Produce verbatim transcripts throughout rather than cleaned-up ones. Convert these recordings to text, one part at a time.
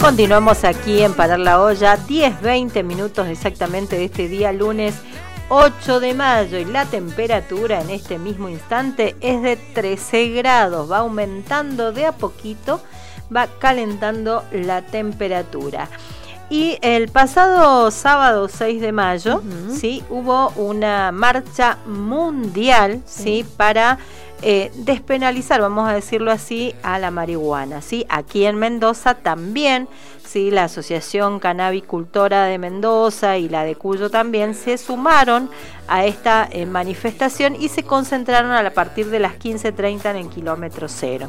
Continuamos aquí en Parar la Olla, diez veinte minutos exactamente de este día lunes ocho de mayo, y la temperatura en este mismo instante es de trece grados, va aumentando de a poquito, va calentando la temperatura. Y el pasado sábado seis de mayo, uh-huh. ¿sí? Hubo una marcha mundial, ¿sí? ¿sí? Para eh, despenalizar, vamos a decirlo así, a la marihuana, ¿sí? Aquí en Mendoza también, ¿sí? La Asociación Cannabicultora de Mendoza y la de Cuyo también se sumaron a esta eh, manifestación y se concentraron a partir de las quince treinta en el kilómetro cero.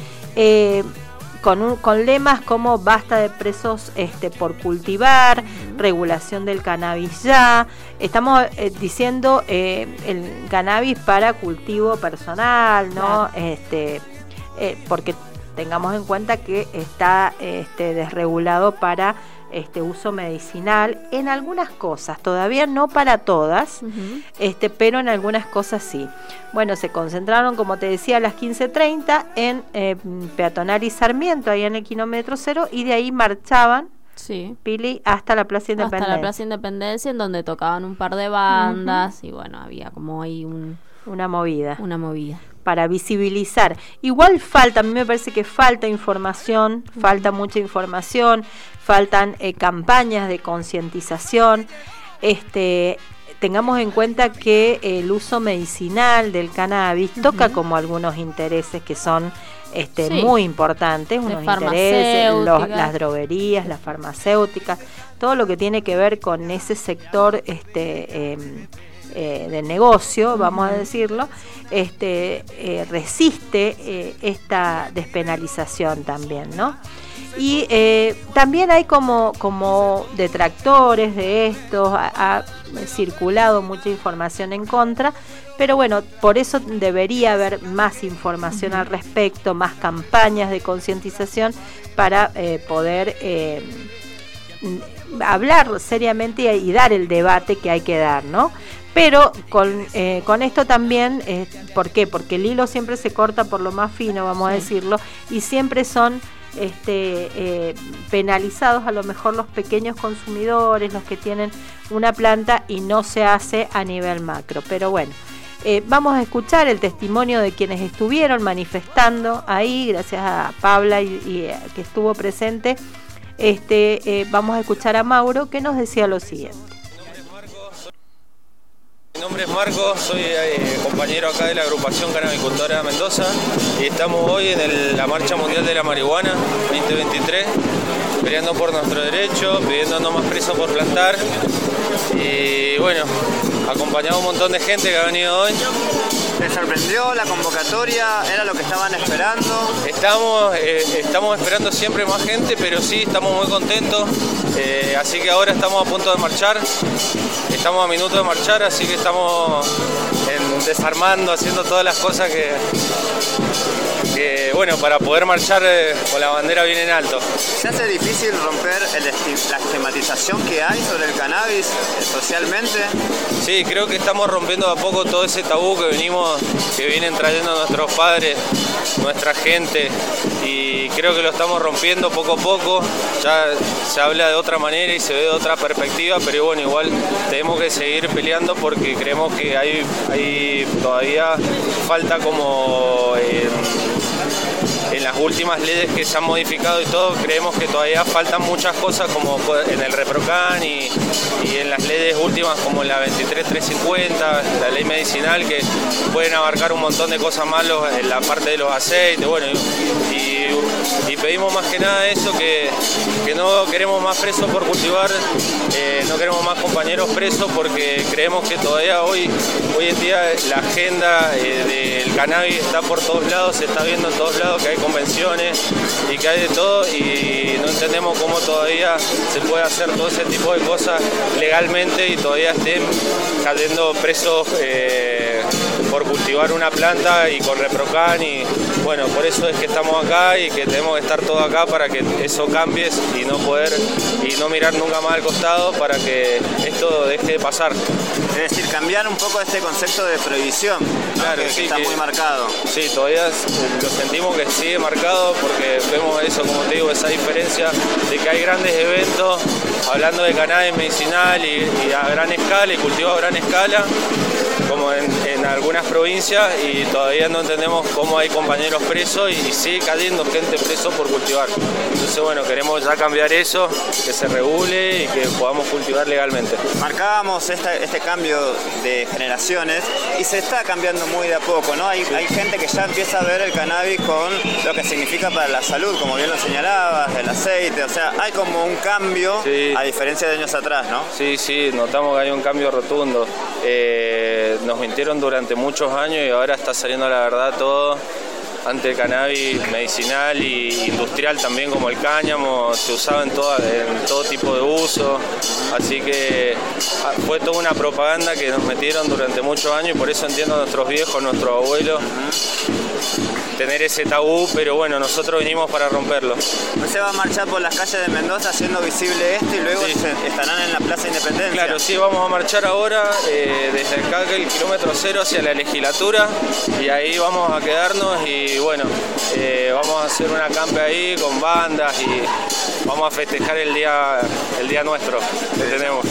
Eh, Con, un, con lemas como basta de presos este, por cultivar, regulación del cannabis ya. Estamos eh, diciendo eh, el cannabis para cultivo personal, ¿no? Claro. Este, eh, porque tengamos en cuenta que está este, desregulado para este uso medicinal en algunas cosas, todavía no para todas, uh-huh. este, pero en algunas cosas sí. Bueno, se concentraron, como te decía, a las quince treinta en eh, Peatonal y Sarmiento, ahí en el kilómetro cero, y de ahí marchaban, sí. Pili, hasta la Plaza Independencia. Hasta la Plaza Independencia, en donde tocaban un par de bandas, uh-huh. y bueno, había como ahí un, una movida. Una movida. Para visibilizar. Igual falta, a mí me parece que falta información, uh-huh. falta mucha información, faltan eh, campañas de concientización. Este, tengamos en cuenta que el uso medicinal del cannabis uh-huh. toca como algunos intereses que son este, sí. muy importantes, unos intereses, los, las droguerías, las farmacéuticas, todo lo que tiene que ver con ese sector este, eh, eh, del negocio, vamos uh-huh. a decirlo, este, eh, resiste eh, esta despenalización también, ¿no? Y eh, también hay como, como detractores de esto, ha, ha circulado mucha información en contra, pero bueno, por eso debería haber más información uh-huh. al respecto, más campañas de concientización para eh, poder eh, hablar seriamente y, y dar el debate que hay que dar, ¿no? Pero con, eh, con esto también, eh, ¿por qué? Porque el hilo siempre se corta por lo más fino, vamos sí. a decirlo, y siempre son este, eh, penalizados a lo mejor los pequeños consumidores, los que tienen una planta, y no se hace a nivel macro. Pero bueno, eh, vamos a escuchar el testimonio de quienes estuvieron manifestando ahí, gracias a Paula y, y eh, que estuvo presente. Este, eh, vamos a escuchar a Mauro, que nos decía lo siguiente. Mi nombre es Marco, soy eh, compañero acá de la agrupación Cannabicultora de Mendoza y estamos hoy en el, la Marcha Mundial de la Marihuana veinte veintitrés, peleando por nuestro derecho, pidiendo no más presos por plantar, y bueno, acompañado un montón de gente que ha venido hoy. ¿Les sorprendió la convocatoria? ¿Era lo que estaban esperando? Estamos, eh, estamos esperando siempre más gente, pero sí, estamos muy contentos, eh, así que ahora estamos a punto de marchar, estamos a minutos de marchar, así que estamos en, desarmando, haciendo todas las cosas que, que bueno, para poder marchar eh, con la bandera bien en alto. ¿Se hace difícil romper el esti- la estigmatización que hay sobre el cannabis eh, socialmente? Sí, creo que estamos rompiendo de a poco todo ese tabú que venimos que vienen trayendo nuestros padres, nuestra gente, y creo que lo estamos rompiendo poco a poco. Ya se habla de otra manera y se ve de otra perspectiva, pero bueno, igual tenemos que seguir peleando porque creemos que hay, hay todavía falta como eh, en las últimas leyes que se han modificado y todo, creemos que todavía faltan muchas cosas como en el ReproCan y, y en las leyes últimas como la veintitrés trescientos cincuenta, la ley medicinal, que pueden abarcar un montón de cosas más en la parte de los aceites, bueno, y, y, y pedimos más que nada eso, que, que no queremos más presos por cultivar, eh, no queremos más compañeros presos porque creemos que todavía hoy, hoy en día la agenda eh, del cannabis está por todos lados, se está viendo en todos lados que hay convenciones y que hay de todo, y no entendemos cómo todavía se puede hacer todo ese tipo de cosas legalmente y todavía estén cayendo presos eh, por cultivar una planta y con ReproCan, y bueno, por eso es que estamos acá y que tenemos que estar todos acá para que eso cambie y no poder y no mirar nunca más al costado para que esto deje de pasar. Es decir, cambiar un poco este concepto de prohibición, ¿no? Claro, que, sí, que está que, muy marcado. Sí, todavía lo sentimos que sigue marcado porque vemos eso, como te digo, esa diferencia de que hay grandes eventos hablando de cannabis medicinal y, y a gran escala y cultivo a gran escala, como en, en algunas provincias, y todavía no entendemos cómo hay compañeros presos y, y sigue cayendo gente preso por cultivar. Entonces, bueno, queremos ya cambiar eso, que se regule y que podamos cultivar legalmente. Marcábamos este, este cambio de generaciones y se está cambiando muy de a poco, ¿no? Hay, sí. hay gente que ya empieza a ver el cannabis con lo que significa para la salud, como bien lo señalabas, el aceite, o sea, hay como un cambio, sí. a diferencia de años atrás, ¿no? Sí, sí, notamos que hay un cambio rotundo. Eh, nos mintieron durante muchos años y ahora está saliendo la verdad todo. Antes el cannabis medicinal e industrial también, como el cáñamo, se usaba en, toda, en todo tipo de uso, así que fue toda una propaganda que nos metieron durante muchos años, y por eso entiendo a nuestros viejos, nuestros abuelos, tener ese tabú, pero bueno, nosotros vinimos para romperlo. ¿Se va a marchar por las calles de Mendoza haciendo visible esto y luego sí. estarán en la Plaza Independencia? Claro, sí, vamos a marchar ahora eh, desde acá, el kilómetro cero hacia la legislatura, y ahí vamos a quedarnos y bueno, eh, vamos a hacer una acampe ahí con bandas y vamos a festejar el día, el día nuestro que tenemos.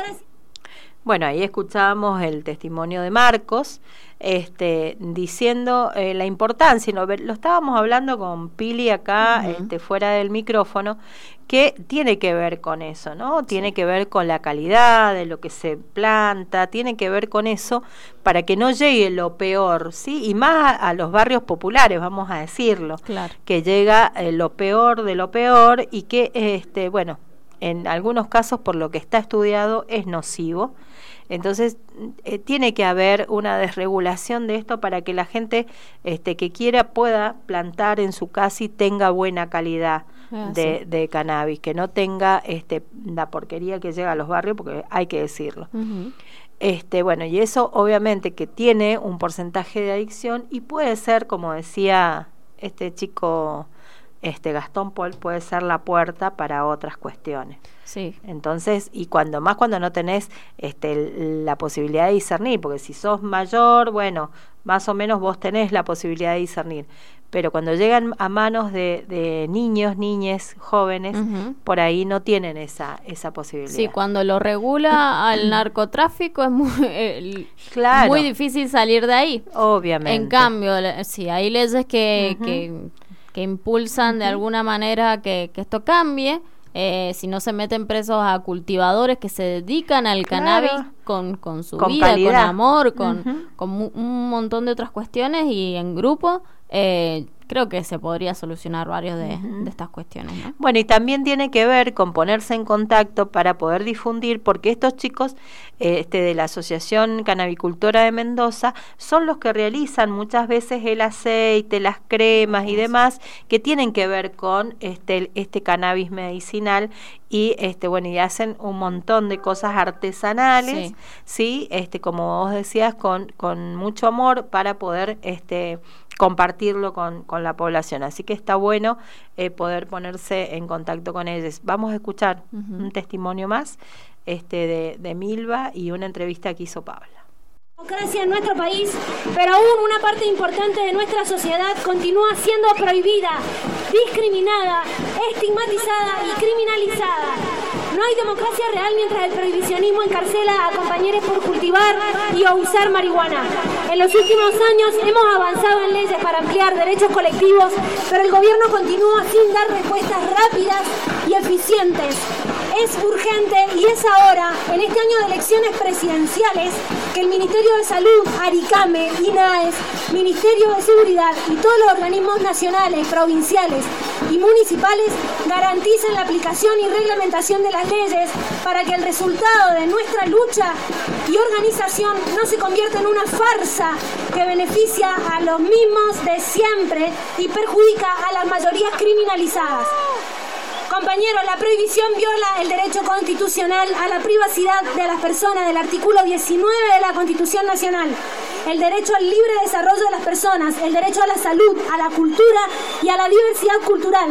Bueno, ahí escuchábamos el testimonio de Marcos, este, diciendo eh, la importancia, ¿no? Lo estábamos hablando con Pili acá, uh-huh. este, fuera del micrófono, que tiene que ver con eso, ¿no? Tiene sí. que ver con la calidad de lo que se planta, tiene que ver con eso para que no llegue lo peor, ¿sí? Y más a, a los barrios populares, vamos a decirlo, claro. que llega eh, lo peor de lo peor y que, este, bueno, en algunos casos, por lo que está estudiado, es nocivo. Entonces, eh, tiene que haber una desregulación de esto para que la gente este, que quiera pueda plantar en su casa y tenga buena calidad ah, de, sí. de cannabis, que no tenga este, la porquería que llega a los barrios, porque hay que decirlo. Uh-huh. Este, bueno, y eso obviamente que tiene un porcentaje de adicción y puede ser, como decía este chico... Este Gastón Paul, puede ser la puerta para otras cuestiones. Sí. Entonces, y cuando más cuando no tenés este, la posibilidad de discernir, porque si sos mayor, bueno, más o menos vos tenés la posibilidad de discernir, pero cuando llegan a manos de, de niños, niñes, jóvenes, uh-huh. por ahí no tienen esa esa posibilidad. Sí, cuando lo regula al narcotráfico es muy, eh, claro. muy difícil salir de ahí. Obviamente. En cambio, sí, hay leyes que... Uh-huh. que que impulsan uh-huh. de alguna manera que, que esto cambie, eh, si no se meten presos a cultivadores que se dedican al claro. cannabis con, con su con vida, calidad. con amor, con, uh-huh. con un montón de otras cuestiones y en grupo, eh, creo que se podría solucionar varios de, uh-huh. de estas cuestiones, ¿no? Bueno, y también tiene que ver con ponerse en contacto para poder difundir, porque estos chicos eh, este, de la Asociación Cannabicultora de Mendoza son los que realizan muchas veces el aceite, las cremas y demás, que tienen que ver con este, este cannabis medicinal y este bueno y hacen un montón de cosas artesanales, sí, ¿sí? Este, como vos decías, con, con mucho amor para poder este compartirlo con, con la población. Así que está bueno eh, poder ponerse en contacto con ellos. Vamos a escuchar uh-huh. un testimonio más este de, de Milva y una entrevista que hizo Paula. Democracia en nuestro país, pero aún una parte importante de nuestra sociedad continúa siendo prohibida, discriminada, estigmatizada y criminalizada. No hay democracia real mientras el prohibicionismo encarcela a compañeros por cultivar y o usar marihuana. En los últimos años hemos avanzado en leyes para ampliar derechos colectivos, pero el gobierno continúa sin dar respuestas rápidas y eficientes. Es urgente y es ahora, en este año de elecciones presidenciales, que el Ministerio de Salud, ARICAME, INAES, Ministerio de Seguridad y todos los organismos nacionales, provinciales y municipales garanticen la aplicación y reglamentación de las leyes para que el resultado de nuestra lucha y organización no se convierta en una farsa que beneficia a los mismos de siempre y perjudica a las mayorías criminalizadas. Compañeros, la prohibición viola el derecho constitucional a la privacidad de las personas del artículo diecinueve de la Constitución Nacional. el derecho al libre desarrollo de las personas, el derecho a la salud, a la cultura y a la diversidad cultural.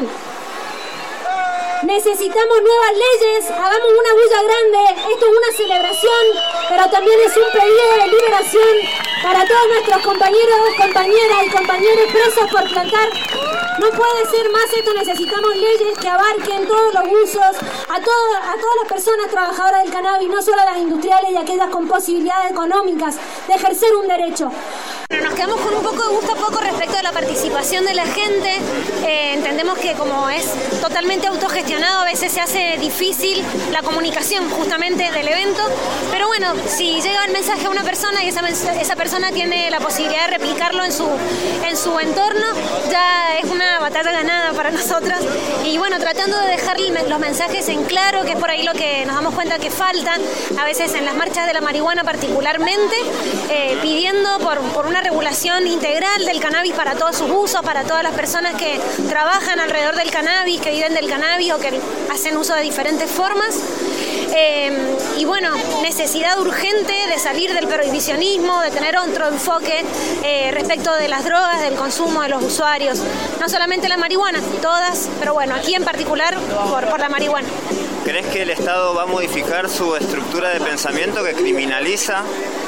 Necesitamos nuevas leyes, hagamos una bulla grande, esto es una celebración, pero también es un pedido de liberación para todos nuestros compañeros, compañeras y compañeros presos por plantar. No puede ser más esto, necesitamos leyes que abarquen todos los usos, a, todo, a todas las personas trabajadoras del cannabis, no solo a las industriales y aquellas con posibilidades económicas de ejercer un derecho. Nos quedamos con un poco de gusto a poco respecto de la participación de la gente. Eh, entendemos que como es totalmente autogestionado, a veces se hace difícil la comunicación justamente del evento, pero bueno, si llega el mensaje a una persona y esa, esa persona tiene la posibilidad de replicarlo en su, en su entorno, ya es una batalla ganada para nosotros. Y bueno, tratando de dejar los mensajes en claro, que es por ahí lo que nos damos cuenta que falta, a veces en las marchas de la marihuana particularmente, eh, pidiendo por, por una regulación integral del cannabis para todos sus usos, para todas las personas que trabajan alrededor del cannabis, que viven del cannabis o que hacen uso de diferentes formas. Eh, y bueno, necesidad urgente de salir del prohibicionismo, de tener otro enfoque eh, respecto de las drogas, del consumo de los usuarios. No solamente la marihuana, todas, pero bueno, aquí en particular por, por la marihuana. ¿Crees que el Estado va a modificar su estructura de pensamiento que criminaliza?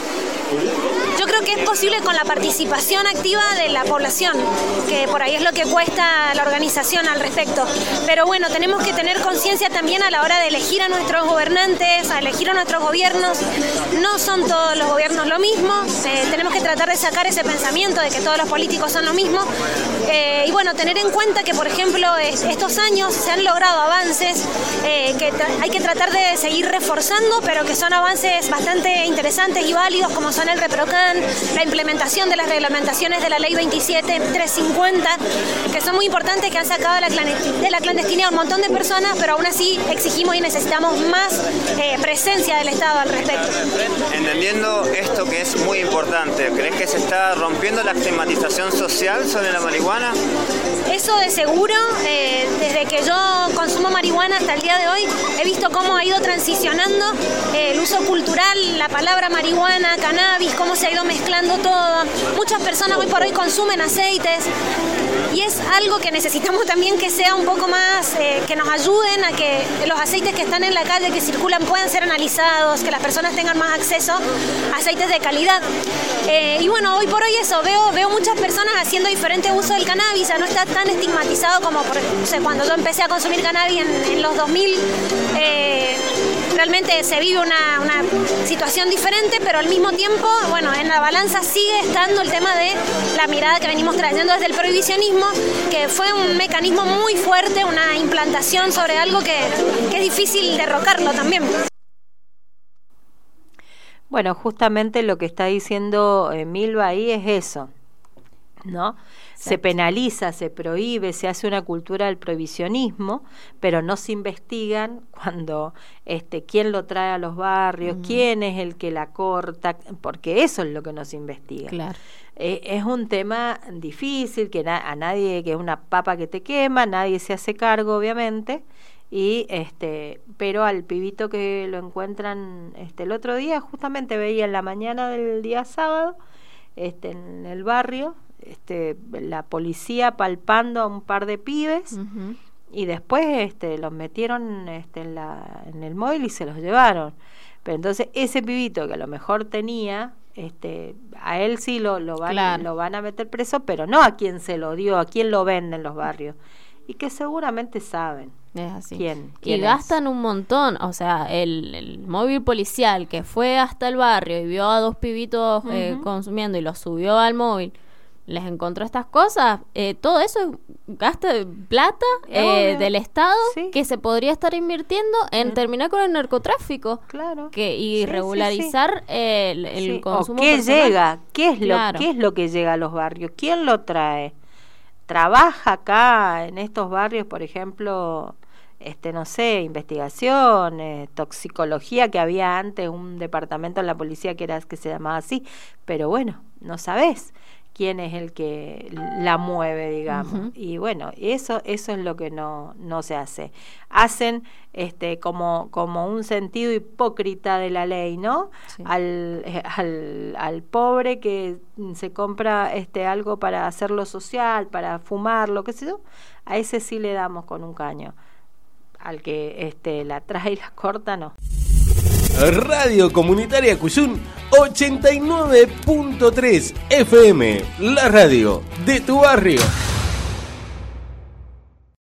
Yo creo que es posible con la participación activa de la población, que por ahí es lo que cuesta la organización al respecto. Pero bueno, tenemos que tener conciencia también a la hora de elegir a nuestros gobernantes, a elegir a nuestros gobiernos. No son todos los gobiernos lo mismo, eh, tenemos que tratar de sacar ese pensamiento de que todos los políticos son lo mismo. Eh, y bueno, tener en cuenta que, por ejemplo, es, estos años se han logrado avances eh, que hay que tratar de seguir reforzando, pero que son avances bastante interesantes y válidos, como son el ReproCan, la implementación de las reglamentaciones de la ley veintisiete trescientos cincuenta, que son muy importantes, que han sacado de la, de la clandestinidad a un montón de personas, pero aún así exigimos y necesitamos más eh, presencia del Estado al respecto. Entendiendo esto que es muy importante, ¿crees que se está rompiendo la estigmatización social sobre la marihuana? Eso de seguro, eh, desde que yo consumo marihuana hasta el día de hoy, he visto cómo ha ido transicionando eh, el uso cultural, la palabra marihuana, cannabis, cómo se ha ido mezclando todo. Muchas personas hoy por hoy consumen aceites y es algo que necesitamos también que sea un poco más, eh, que nos ayuden a que los aceites que están en la calle, que circulan, puedan ser analizados, que las personas tengan más acceso a aceites de calidad. Eh, y bueno, hoy por hoy eso, veo, veo muchas personas haciendo diferente uso del cannabis, ya no está tan estigmatizado como por, no sé, cuando yo empecé a consumir cannabis en, en los dos mil. Eh, realmente se vive una, una situación diferente, pero al mismo tiempo, bueno, en la balanza sigue estando el tema de la mirada que venimos trayendo desde el prohibicionismo, que fue un mecanismo muy fuerte, una implantación sobre algo que, que es difícil derrocarlo también. Bueno, justamente lo que está diciendo eh, Milva ahí es eso, ¿no? Se penaliza, se prohíbe, se hace una cultura del prohibicionismo, pero no se investigan cuando este quién lo trae a los barrios, uh-huh. quién es el que la corta, porque eso es lo que no se investiga. Claro. Eh, es un tema difícil, que na- a nadie, que es una papa que te quema, nadie se hace cargo, obviamente, y este, pero al pibito que lo encuentran este el otro día, justamente veía en la mañana del día sábado, este en el barrio, este la policía palpando a un par de pibes, uh-huh. y después este los metieron este en la en el móvil y se los llevaron. Pero entonces ese pibito que a lo mejor tenía, este a él sí lo lo van claro. lo van a meter preso, pero no a quien se lo dio, a quien lo vende en los barrios, y que seguramente saben. Es así. ¿Quién? ¿Quién y es? gastan un montón, o sea, el, el móvil policial que fue hasta el barrio y vio a dos pibitos uh-huh. eh, consumiendo y los subió al móvil, les encontró estas cosas, eh, todo eso es gasto de plata eh, del Estado, sí. que se podría estar invirtiendo en sí. terminar con el narcotráfico, claro, que y sí, regularizar sí, sí. el, el sí. consumo. ¿O qué personal. llega? ¿Qué es claro. lo qué es lo que llega a los barrios? ¿Quién lo trae? Trabaja acá en estos barrios, por ejemplo, este no sé, investigación, eh, toxicología, que había antes un departamento en la policía que era que se llamaba así, pero bueno, no sabés quién es el que la mueve, digamos. Uh-huh. Y bueno, eso eso es lo que no no se hace. Hacen este como como un sentido hipócrita de la ley, ¿no? Sí. Al, al al pobre que se compra este algo para hacerlo social, para fumar, lo que sea, a ese sí le damos con un caño. Al que este la trae y la corta, no. Radio Comunitaria Cuyún ochenta y nueve punto tres F M, la radio de tu barrio.